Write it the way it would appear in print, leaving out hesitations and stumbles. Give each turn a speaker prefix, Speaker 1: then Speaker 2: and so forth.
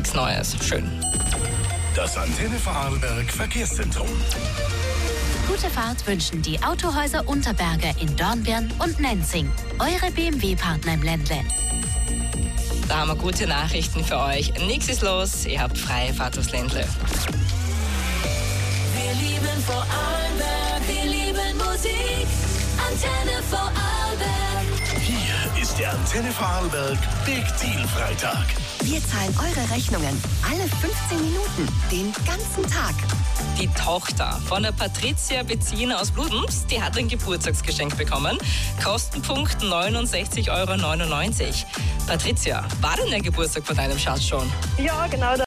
Speaker 1: nichts Neues. Schön.
Speaker 2: Das Antenne Vorarlberg Verkehrszentrum.
Speaker 3: Gute Fahrt wünschen die Autohäuser Unterberger in Dornbirn und Nenzing. Eure BMW-Partner im Ländle.
Speaker 1: Da haben wir gute Nachrichten für euch. Nichts ist los, ihr habt freie Fahrt aufs Ländle.
Speaker 4: Wir lieben Vorarlberg, wir lieben Musik. Antenne Vorarlberg.
Speaker 2: Hier ist der Antenne Vorarlberg Big Deal Freitag.
Speaker 5: Wir zahlen eure Rechnungen alle 15 Minuten, den ganzen Tag.
Speaker 1: Die Tochter von der Patricia Beziner aus Bludenz, die hat ein Geburtstagsgeschenk bekommen. Kostenpunkt 69,99 €. Patricia, war denn der Geburtstag von deinem Schatz schon?
Speaker 6: Ja, genau.